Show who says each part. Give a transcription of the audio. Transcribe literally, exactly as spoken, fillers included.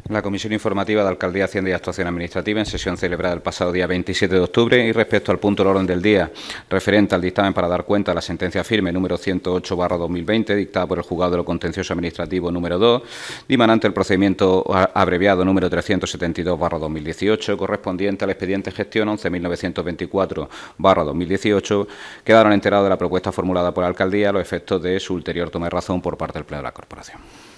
Speaker 1: La Comisión Informativa de Alcaldía, Hacienda y Actuación Administrativa, en sesión celebrada el pasado día veintisiete de octubre, y respecto al punto del orden del día referente al dictamen para dar cuenta de la sentencia firme número ciento ocho barra dos mil veinte, dictada por el Juzgado de lo Contencioso Administrativo número dos, dimanante el procedimiento abreviado número trescientos setenta y dos barra dos mil dieciocho, correspondiente al expediente gestión once mil novecientos veinticuatro barra dos mil dieciocho, quedaron enterados de la propuesta formulada por la Alcaldía a los efectos de su ulterior toma de razón por parte del Pleno de la Corporación.